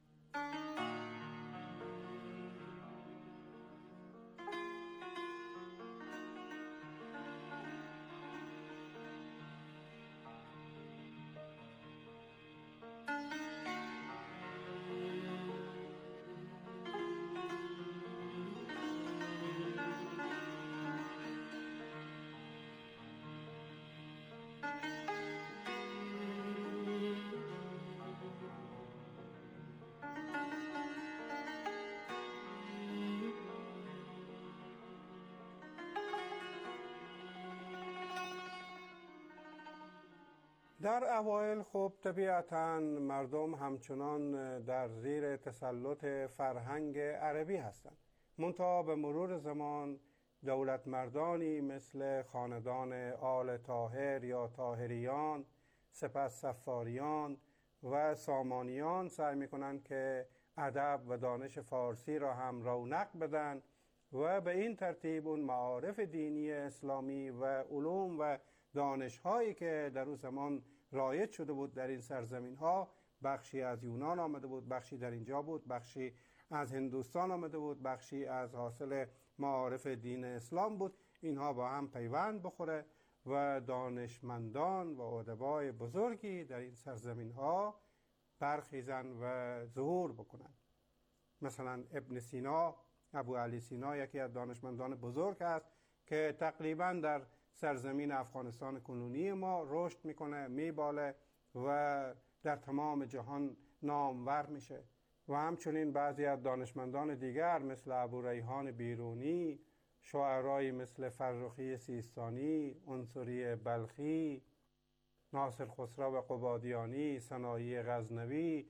در اوایل خب طبیعتاً مردم همچنان در زیر تسلط فرهنگ عربی هستند. منتها به مرور زمان دولت مردانی مثل خاندان آل طاهر یا طاهریان، سپس صفاریان و سامانیان سعی میکنند که ادب و دانش فارسی را هم رونق بدن و به این ترتیب اون معارف دینی اسلامی و علوم و دانش‌هایی که در اون زمان رایج شده بود در این سرزمین ها، بخشی از یونان آمده بود، بخشی در اینجا بود، بخشی از هندوستان آمده بود، بخشی از حاصل معارف دین اسلام بود، اینها با هم پیوند بخوره و دانشمندان و ادبای بزرگی در این سرزمین ها برخیزن و ظهور بکنن. مثلا ابن سینا، ابو علی سینا یکی از دانشمندان بزرگ است که تقریبا در سرزمین افغانستان کنونی ما رشد میکنه، میباله و در تمام جهان نامور میشه. و همچنین بعضی از دانشمندان دیگر مثل ابو ریحان بیرونی، شاعرایی مثل فرخی سیستانی، عنصری بلخی، ناصر خسرو قبادیانی، سنایی غزنوی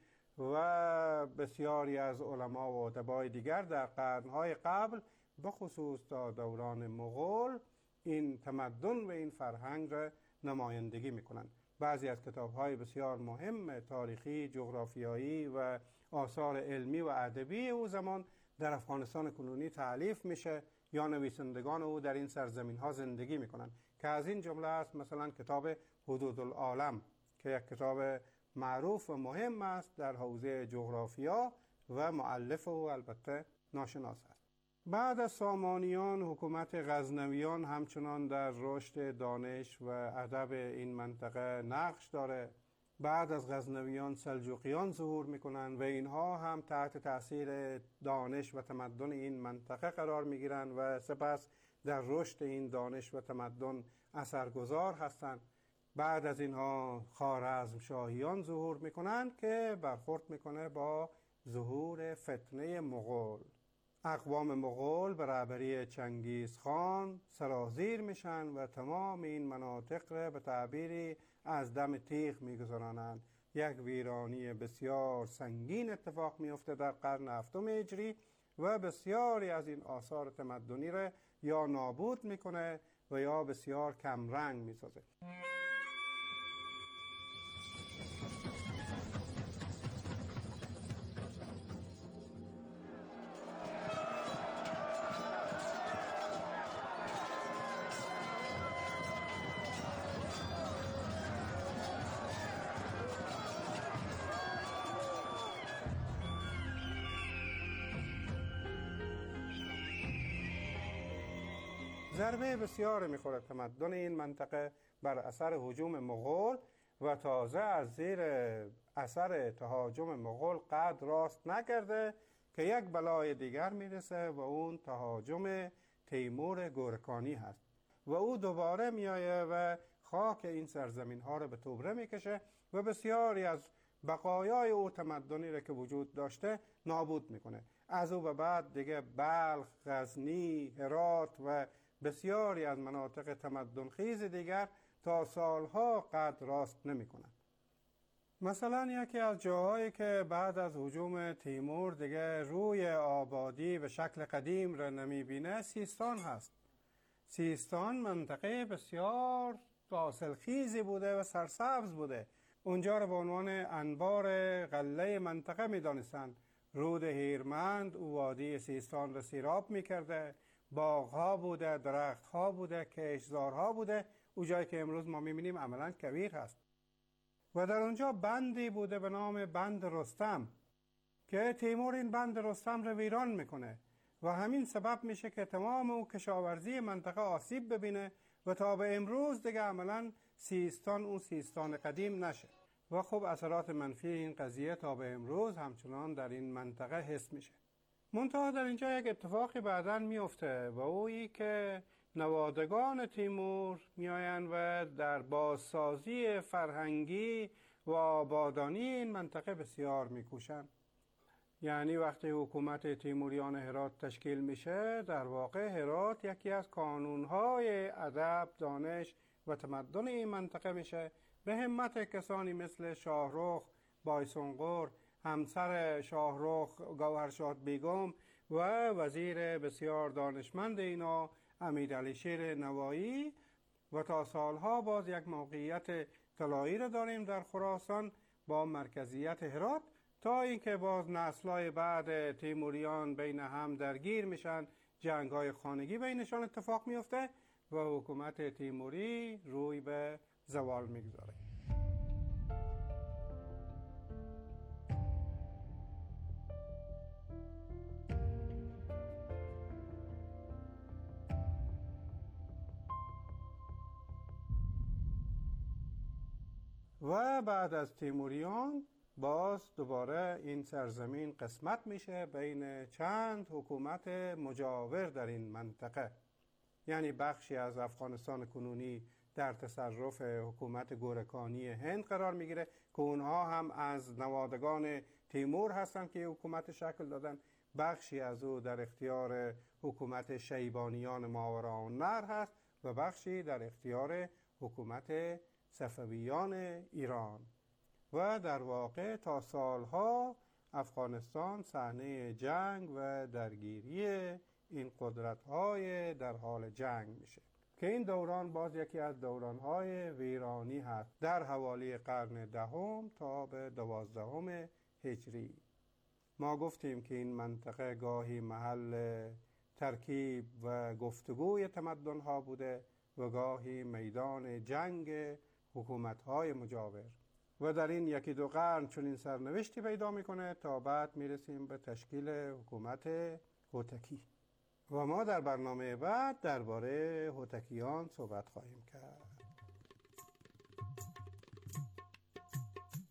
و بسیاری از علما و ادبای دیگر در قرنهای قبل به خصوص تا دوران مغول این تمدن و این فرهنگ را نمایندگی میکنند. بعضی از کتاب‌های بسیار مهم تاریخی، جغرافیایی و آثار علمی و ادبی او زمان در افغانستان کنونی تألیف میشه یا نویسندگان او در این سرزمین‌ها زندگی میکنند که از این جمله است مثلا کتاب حدود العالم که یک کتاب معروف و مهم است در حوزه جغرافیا و مؤلف او البته ناشناس است. بعد از سامانیان حکومت غزنویان همچنان در رشد دانش و ادب این منطقه نقش داره. بعد از غزنویان سلجوقیان ظهور میکنن و اینها هم تحت تاثیر دانش و تمدن این منطقه قرار میگیرن و سپس در رشد این دانش و تمدن اثرگذار هستند. بعد از اینها خوارزمشاهیان ظهور میکنن که برخورد میکنه با ظهور فتنه مغول. اقوام مغول به رهبری چنگیز خان سرازیر میشن و تمام این مناطق را به تعبیری از دم تیغ میگذارانند. یک ویرانی بسیار سنگین اتفاق میفته در قرن هفتم هجری و بسیاری از این آثار تمدنی را یا نابود میکنه و یا بسیار کمرنگ میسازه. ضربه بسیار میخوره تمدن این منطقه بر اثر هجوم مغول و تازه از زیر اثر تهاجم مغول قد راست نکرده که یک بلای دیگر میرسه و اون تهاجم تیمور گورکانی هست و او دوباره میایه و خاک این سرزمین ها رو به توبره میکشه و بسیاری از بقایای او تمدنی را که وجود داشته نابود میکنه. از او به بعد دیگه بلخ، غزنی، هرات و بسیاری از مناطق تمدن خیز دیگر تا سالها قد راست نمی کنند. مثلا یکی از جاهایی که بعد از هجوم تیمور دیگه روی آبادی به شکل قدیم را نمی بینه سیستان هست. سیستان منطقه بسیار حاصلخیزی بوده و سرسبز بوده. اونجا را به عنوان انبار غله منطقه می دانستند. رود هیرمند او وادی سیستان را سیراب می کرده. باغ‌ها بوده، درخت‌ها بوده، کشتزارها بوده. او جایی که امروز ما می‌بینیم عملاً کویر هست. و در اونجا بندی بوده به نام بند رستم که تیمور این بند رستم رو ویران میکنه و همین سبب میشه که تمام او کشاورزی منطقه آسیب ببینه و تا به امروز دیگه عملاً سیستان اون سیستان قدیم نشه. و خب اثرات منفی این قضیه تا به امروز همچنان در این منطقه حس میشه. منتها در اینجا یک اتفاقی بعداً میفته و اویی که نوادگان تیمور میآیند و در بازسازی فرهنگی و آبادانی این منطقه بسیار میکوشند. یعنی وقتی حکومت تیموریان هرات تشکیل میشه، در واقع هرات یکی از کانونهای ادب، دانش و تمدن این منطقه میشه به همت کسانی مثل شاهرخ بایسونقور، همسر شاهرخ گوهرشاد بیگم و وزیر بسیار دانشمند اینا امیرعلی شیر نوایی. و تا سالها باز یک موقعیت طلایی را داریم در خراسان با مرکزیت هرات، تا اینکه باز نسل‌های بعد تیموریان بین هم درگیر میشن، جنگ‌های خانگی بینشان اتفاق میفته و حکومت تیموری روی به زوال میگذاره. و بعد از تیموریان باز دوباره این سرزمین قسمت میشه بین چند حکومت مجاور در این منطقه. یعنی بخشی از افغانستان کنونی در تصرف حکومت گورکانی هند قرار میگیره که اونها هم از نوادگان تیمور هستند که حکومت شکل دادن. بخشی از او در اختیار حکومت شیبانیان ماوراءالنهر هست و بخشی در اختیار حکومت صفویان ایران. و در واقع تا سالها افغانستان صحنه جنگ و درگیری این قدرت‌های در حال جنگ میشه که این دوران باز یکی از دوران‌های ویرانی هست در حوالی قرن دهم تا به دوازدهم هجری. ما گفتیم که این منطقه گاهی محل ترکیب و گفتگوی تمدن‌ها بوده و گاهی میدان جنگ حکومت‌های مجاور. و در این یکی دو قرن چون این سرنوشتی پیدا میکنه تا بعد میرسیم به تشکیل حکومت هوتکی. و ما در برنامه بعد درباره هوتکیان صحبت خواهیم کرد.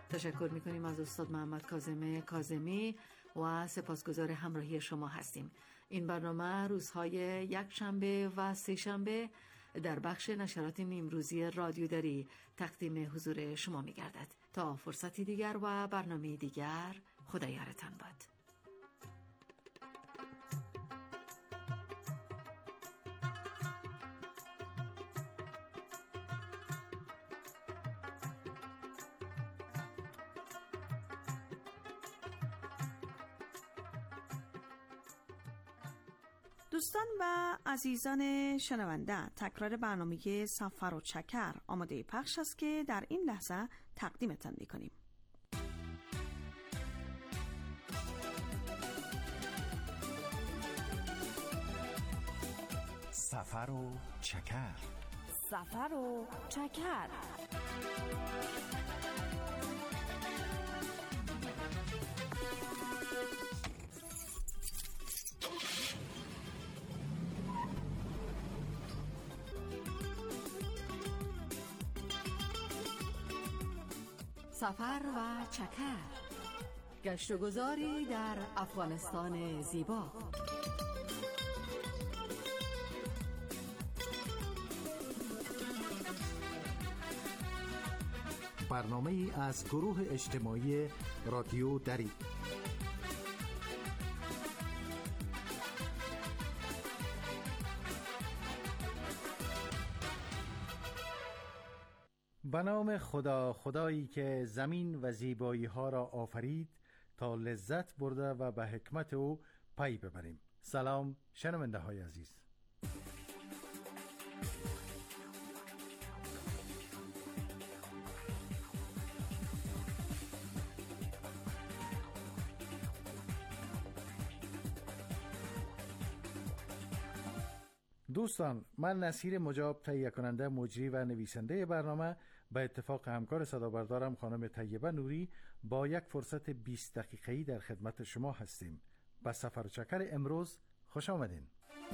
تشکر میکنیم از استاد محمد کاظم کاظمی و سپاسگزار همراهی شما هستیم. این برنامه روزهای یک شنبه و سه شنبه در بخش نشرات نیمروزی رادیو دری تقدیم حضور شما میگردد. تا فرصتی دیگر و برنامه دیگر، خدا یارتان باد. دوستان و عزیزان شنونده، تکرار برنامه سفر و چکر آماده پخش است که در این لحظه تقدیمتان می‌کنیم. سفر و چکر، سفر و چکر. سفر و چکر، گشت و گذاری در افغانستان زیبا. برنامه ای از گروه اجتماعی رادیو دری. به نام خدا، خدایی که زمین و زیبایی ها را آفرید تا لذت برده و به حکمت او پی ببریم. سلام شنونده های عزیز. دوستان، من نصیر مجاب، تهیه کننده، مجری و نویسنده برنامه، به اتفاق همکار صدابردارم خانم طیبه نوری با یک فرصت بیست دقیقه‌ای در خدمت شما هستیم. به سفر و چکر امروز خوش آمدین.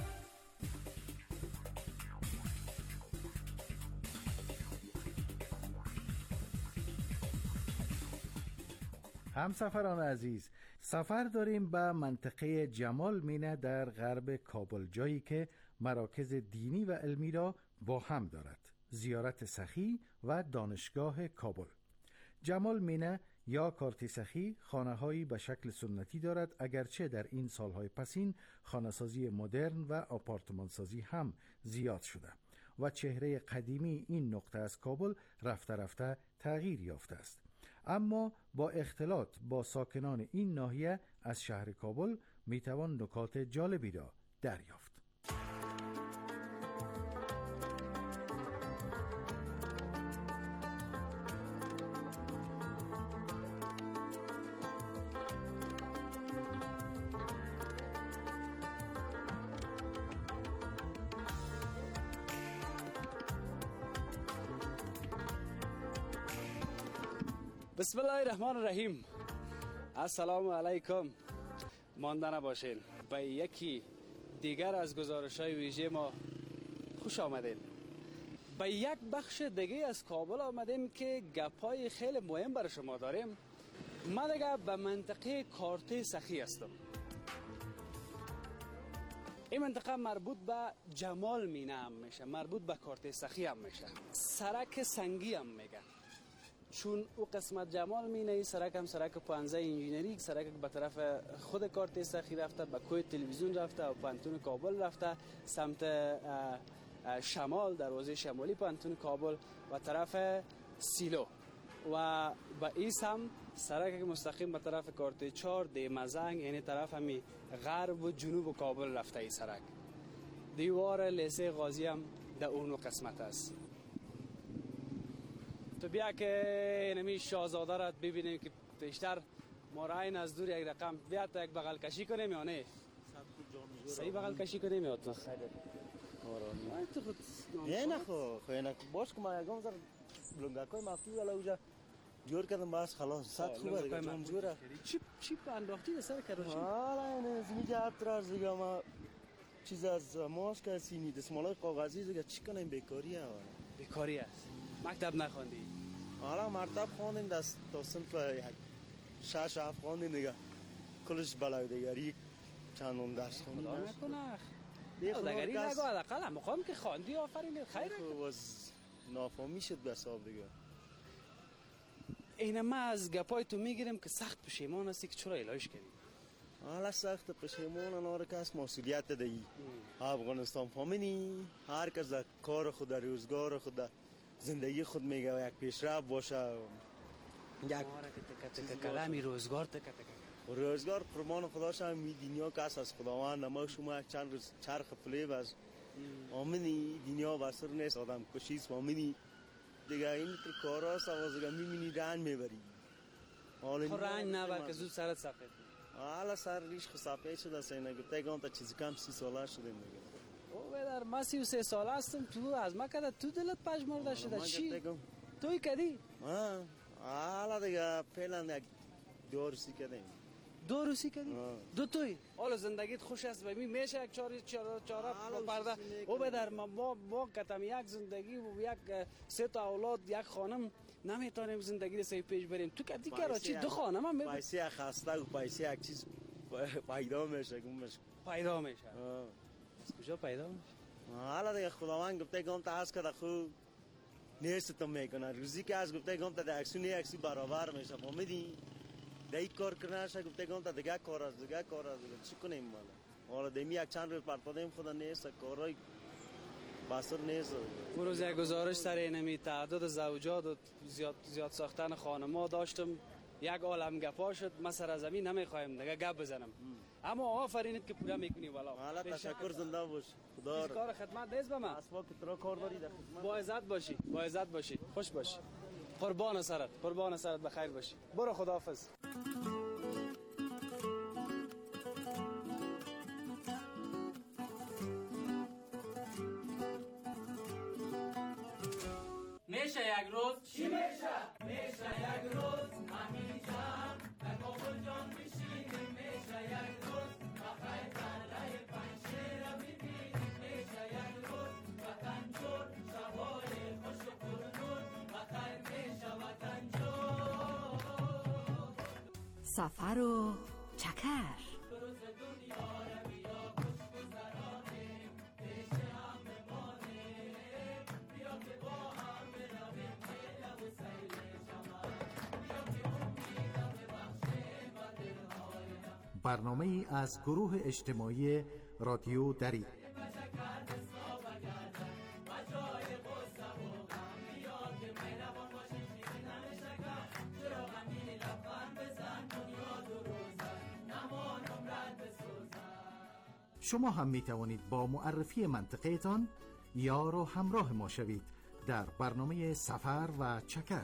همسفران عزیز، سفر داریم به منطقه جمال مینه در غرب کابل، جایی که مراکز دینی و علمی را با هم دارد: زیارت سخی و دانشگاه کابل. جمال مینه یا کارت سخی خانه‌هایی به شکل سنتی دارد، اگرچه در این سالهای پسین خانه‌سازی مدرن و آپارتمانسازی هم زیاد شده و چهره قدیمی این نقطه از کابل رفته رفته تغییر یافته است. اما با اختلاط با ساکنان این ناحیه از شهر کابل میتوان نکات جالبی را دریافت. بسم الله الرحمن الرحیم. السلام علیکم. مانده نباشین. به یکی دیگر از گزارش‌های ویژه ما خوش آمدین. به یک بخش دیگه از کابل آمدیم که گپ‌های خیلی مهم برای شما داریم. من دیگه به منطقه کارت سخی هستم. این منطقه مربوط به جمال مینه هم میشه، مربوط به کارت سخی هم میشه. سرک سنگی هم میگن، چون او قسمت جمال مینه ای سرک هم سرک پانزه انجینری، سرک به طرف خود کارت سخی رفته، به کوی تلویزیون رفته و پانتون کابل رفته، سمت شمال دروازه شمالی پانتون کابل و طرف سیلو، و به این سمت سرک مستقیم به طرف کارت چهار دیمزنگ، یعنی طرف همی غرب و جنوب کابل رفته. ای سرک دیوار لیسه غازی هم در اون قسمت است. تو بیا که نمی شاهزاده را ببینیم که پیشتر ما را این از دور یک رقم بیا تا یک بغل کشی کنیم یا نه؟ صحیح بغل کشی کنیم یا تو؟ تو خود نه نه خو خو نه باش که ما یکم زر لنگاکای مافتی ولی اوجا جور کردم باز خلاص صد خوبه دیگه جون جوره. چی چی انداختی سر کروشی؟ حالا نه زمینجا اطراز دیگه ما چیز از ماسک سینی دستمالای کاغذی دیگه چی کنیم؟ بیکاریه. بیکاری است. مکتب نخوندی؟ حالا مرتب خواندیم دست تا صنف یک شش هفت خواندیم دیگه کلش بلایدگری چندم درس خواندیم. خدا نکنه بلایدگری نگو حداقل هم مقام که خواندی آفرین خیر باز نافهمی شد به حساب دیگه. این ما از گپای تو میگیریم که سخت پشیمان هستی که چرا الهش کردی. حالا سخت پشیمان هر کس مسئولیت دهی. افغانستان فهمیدی هر کس در کار خود در روزگار خود در زندگی خود میگه یک پیشرفت باشه. یک کلامی روزگار تک تک روزگار قربان خدا شم می دنیا کس از خداوند ما شما چند روز چرخ فلیب از آمینی دنیا بسر نیست آدم کشیز آمینی دیگه این که کارا سوازگا میبینی رنگ میبری حالا رنگ نبر که زود سرت سفید حالا سر ریش خسافه شده سینه گفته گم تا چیزی کم سی ساله شده میگه او بدر ما سی و سه ساله هستم تو از ما کده تو دلت پشمرده شده چی؟ توی کدی؟ ها حالا دیگه فعلا یک دو روسی کدیم دو روسی کدی؟ دو توی؟ حالا زندگیت خوش است ببین میشه یک چاره چاره چاره پرده او بدر ما ما کتم یک زندگی و یک سه تا اولاد یک خانم نمیتونیم زندگی رو صحیح پیش بریم تو کدی کرا چی دو خانم هم میبینی پیسه خسته و پیسه یک چیز پیدا میشه گمش پیدا میشه از کجا پیدا میشه حالا دیگه خداوند گفته گم تا از کده خود نیست تو میکنه روزی که از گفته گم تا ده اکسو نه اکسو برابر میشه فهمیدی دایی کار کنه شا گفته گم تا دیگه کار از دیگه کار از دیگه چی کنیم مالا حالا دیمی یک چند روز پرتادیم خدا نیست کارای بسر نیست. روز یک گزارش سر اینمی تعداد زوجات و زیاد زیاد ساختن خانما داشتم یک عالم گپا شد ما سر زمین نمیخوایم دیگه گپ بزنم اما آفرینت که پورا میکنی والا حالا تشکر زنده باش خدا کار خدمت نیست به من اسباب که تو کار داری در خدمت با عزت باشی با عزت باشی خوش باشی قربان سرت قربان سرت بخیر باشی برو خداحافظ. میشه یک روز چی میشه؟ میشه یک روز همین جمع در کابل جان بشینیم میشه یک روز بخیر تنهای پنجشیر را ببینیم میشه یک روز وطن جور شبای خوش و پرنور بخیر میشه وطن جور سفر و چکر روز دنیا را بیا خوش گذرانیم پیش هم بمانیم بیا که با هم برنامه ای از گروه اجتماعی رادیو دری. شما هم می توانید با معرفی منطقه‌تان یار و همراه ما شوید در برنامه سفر و چکر.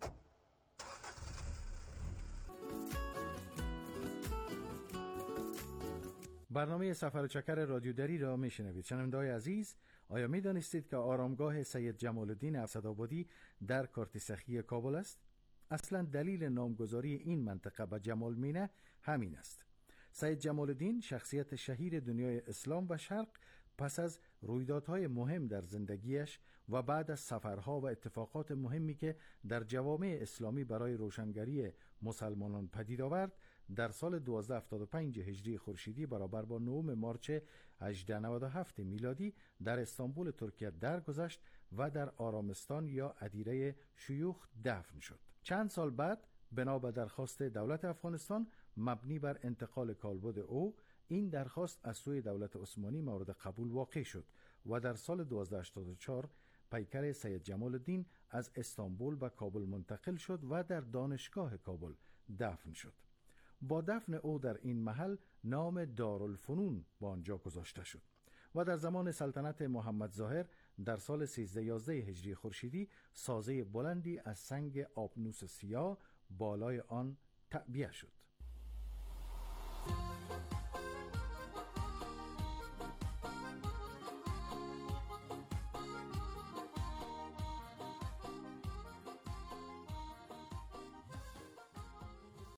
برنامه سفر و چکر رادیو دری را میشنوید. شنونده‌های عزیز، آیا می دانستید که آرامگاه سید جمال الدین اسدآبادی در کارتسخی کابل است؟ اصلا دلیل نامگذاری این منطقه به جمال مینه همین است. سید جمال الدین شخصیت شهیر دنیای اسلام و شرق پس از رویدادهای مهم در زندگیش و بعد از سفرها و اتفاقات مهمی که در جوامع اسلامی برای روشنگری مسلمانان پدید آورد، در سال دوازده هفتاد و پنج هجری خورشیدی برابر با نهم مارچ هجده نود و هفت میلادی در استانبول ترکیه درگذشت و در آرامستان یا ادیره شیوخ دفن شد. چند سال بعد بنا به درخواست دولت افغانستان مبنی بر انتقال کالبد او، این درخواست از سوی دولت عثمانی مورد قبول واقع شد و در سال دوازده هشتاد و چهار پیکر سید جمال الدین از استانبول به کابل منتقل شد و در دانشگاه کابل دفن شد. با دفن او در این محل نام دارالفنون با آنجا گذاشته شد و در زمان سلطنت محمد ظاهر در سال سیزده یازده هجری خورشیدی سازه بلندی از سنگ آبنوس سیاه بالای آن تعبیه شد.